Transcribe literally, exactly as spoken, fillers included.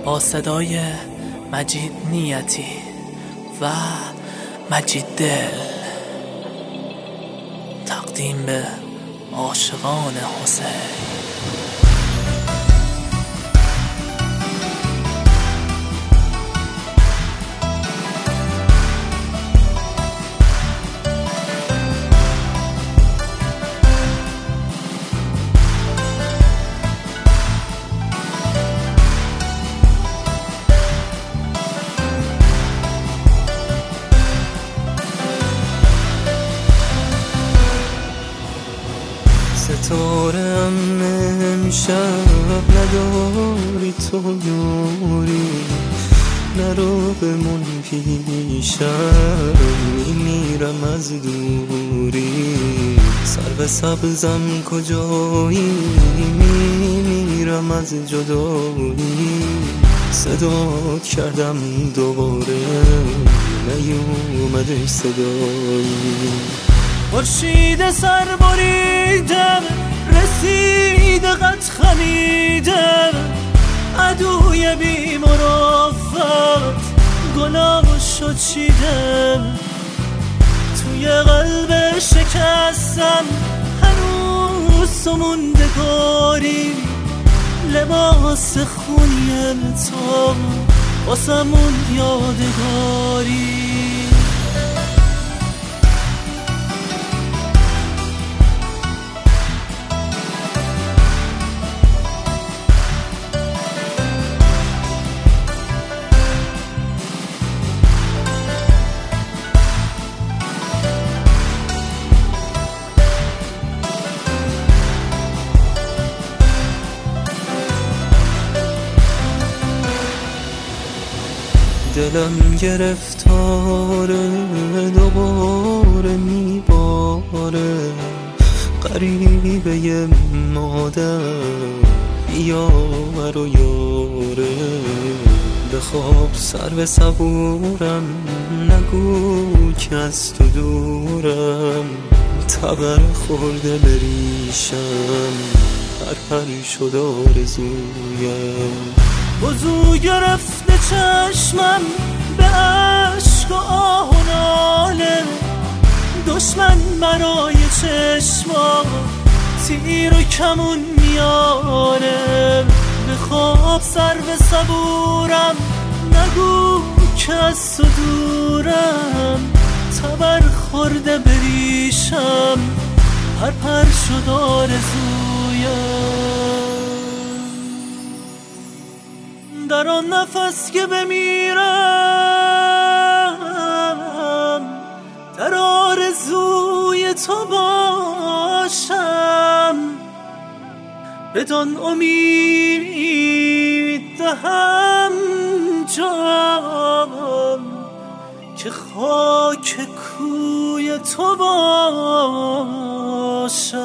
با صدای مجید نیتی و مجید دل تقدیم به عاشقان حسین. ستارم امشب نداری تو یوری، نرو بمون پیشم میمیرم از دوری. سرو سبزم کجایی میمیرم از جدایی. صدات کردم دوباره نیومدش صدایی. خورشید سر بریدم رسید قد خمیدم، عدوی بی مرافت گلاشو چیدم. توی قلب شکستم هنوز سموندگاری، لباس خونیم تو واسمون یادگاری. دلم گرفتاره دوباره میباره، غریبه مادر بیاور و یاره. بخواب سر به صبورم نگو که از تو دورم، تبر خورده بریشم هر هر شد آرزویم. وضو گرفته چشمم به عشق و آه و ناله، دشمن برای چشمام تیر و کمون میاره. به خواب سر به صبورم نگو که از تو دورم، تبر خورده بریشم هر پر شد آرزویم. در آن نفس که بمیرم در آرزوی تو باشم، بدان امید دهم جان که خاک کوی تو باشم.